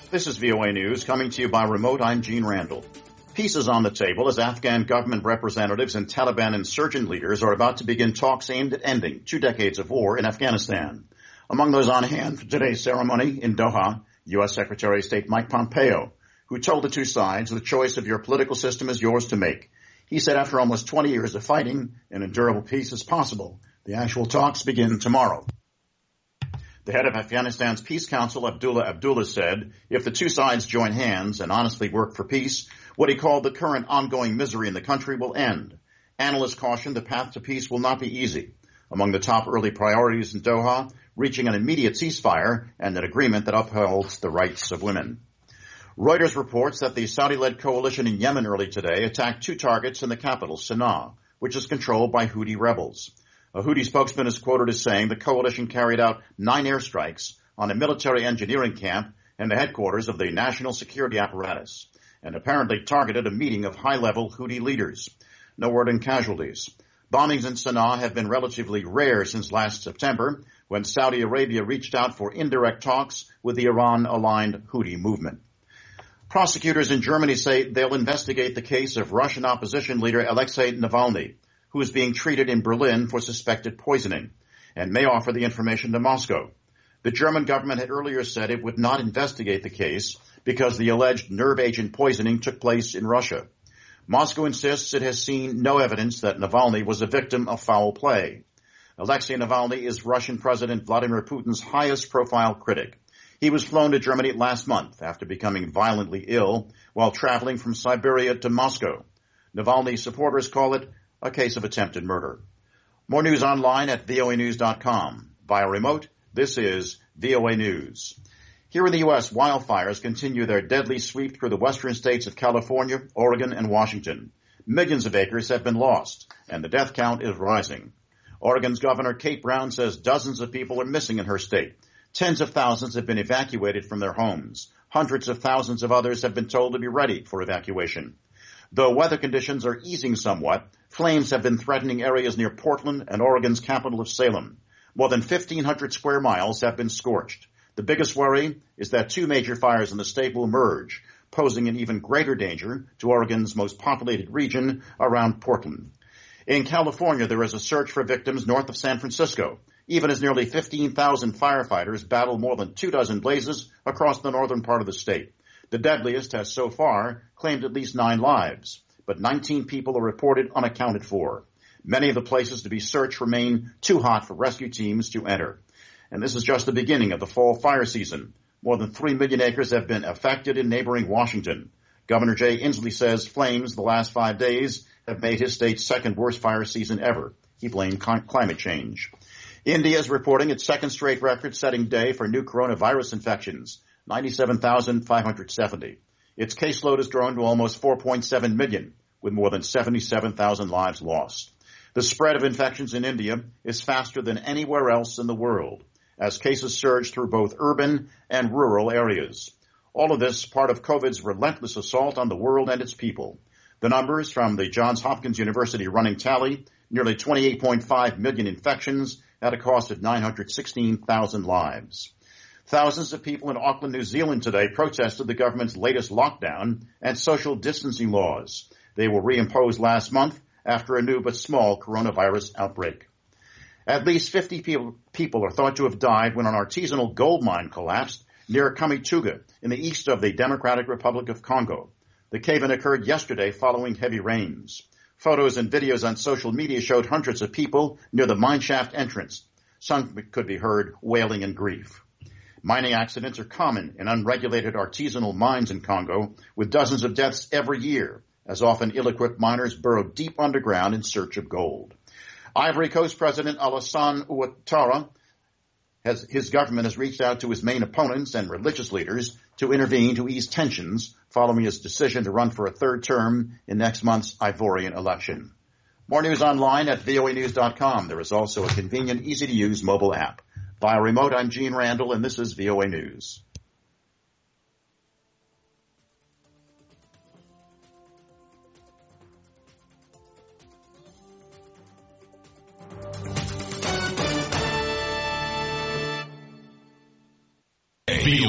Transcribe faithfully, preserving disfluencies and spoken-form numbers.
This is V O A News, coming to you by remote. I'm Gene Randall. Peace is on the table as Afghan government representatives and Taliban insurgent leaders are about to begin talks aimed at ending two decades of war in Afghanistan. Among those on hand for today's ceremony in Doha, U S Secretary of State Mike Pompeo, who told the two sides, the choice of your political system is yours to make. He said after almost twenty years of fighting, an endurable peace is possible. The actual talks begin tomorrow. The head of Afghanistan's Peace Council, Abdullah Abdullah, said if the two sides join hands and honestly work for peace, what he called the current ongoing misery in the country will end. Analysts cautioned the path to peace will not be easy. Among the top early priorities in Doha, reaching an immediate ceasefire and an agreement that upholds the rights of women. Reuters reports that the Saudi-led coalition in Yemen early today attacked two targets in the capital, Sana'a, which is controlled by Houthi rebels. A Houthi spokesman is quoted as saying the coalition carried out nine airstrikes on a military engineering camp and the headquarters of the national security apparatus, and apparently targeted a meeting of high-level Houthi leaders. No word on casualties. Bombings in Sana'a have been relatively rare since last September, when Saudi Arabia reached out for indirect talks with the Iran-aligned Houthi movement. Prosecutors in Germany say they'll investigate the case of Russian opposition leader Alexei Navalny, who is being treated in Berlin for suspected poisoning, and may offer the information to Moscow. The German government had earlier said it would not investigate the case because the alleged nerve agent poisoning took place in Russia. Moscow insists it has seen no evidence that Navalny was a victim of foul play. Alexei Navalny is Russian President Vladimir Putin's highest-profile critic. He was flown to Germany last month after becoming violently ill while traveling from Siberia to Moscow. Navalny supporters call it a case of attempted murder. More news online at V O A news dot com. Via remote, this is V O A News. Here in the U S, wildfires continue their deadly sweep through the western states of California, Oregon, and Washington. Millions of acres have been lost, and the death count is rising. Oregon's Governor Kate Brown says dozens of people are missing in her state. Tens of thousands have been evacuated from their homes. Hundreds of thousands of others have been told to be ready for evacuation. Though weather conditions are easing somewhat, flames have been threatening areas near Portland and Oregon's capital of Salem. More than fifteen hundred square miles have been scorched. The biggest worry is that two major fires in the state will merge, posing an even greater danger to Oregon's most populated region around Portland. In California, there is a search for victims north of San Francisco, even as nearly fifteen thousand firefighters battle more than two dozen blazes across the northern part of the state. The deadliest has so far claimed at least nine lives, but nineteen people are reported unaccounted for. Many of the places to be searched remain too hot for rescue teams to enter. And this is just the beginning of the fall fire season. More than three million acres have been affected in neighboring Washington. Governor Jay Inslee says flames the last five days have made his state's second worst fire season ever. He blamed climate change. India is reporting its second straight record-setting day for new coronavirus infections, ninety-seven thousand five hundred seventy. Its caseload has grown to almost four point seven million, with more than seventy-seven thousand lives lost. The spread of infections in India is faster than anywhere else in the world, as cases surge through both urban and rural areas. All of this part of COVID's relentless assault on the world and its people. The numbers from the Johns Hopkins University running tally, nearly twenty-eight point five million infections at a cost of nine hundred sixteen thousand lives. Thousands of people in Auckland, New Zealand today protested the government's latest lockdown and social distancing laws. They were reimposed last month after a new but small coronavirus outbreak. At least fifty people, people are thought to have died when an artisanal gold mine collapsed near Kamituga in the east of the Democratic Republic of Congo. The cave-in occurred yesterday following heavy rains. Photos and videos on social media showed hundreds of people near the mine shaft entrance. Some could be heard wailing in grief. Mining accidents are common in unregulated artisanal mines in Congo, with dozens of deaths every year, as often ill-equipped miners burrow deep underground in search of gold. Ivory Coast President Alassane Ouattara, has, his government has reached out to his main opponents and religious leaders to intervene to ease tensions following his decision to run for a third term in next month's Ivorian election. More news online at V O A news dot com. There is also a convenient, easy-to-use mobile app. Via remote, I'm Gene Randall, and this is V O A News.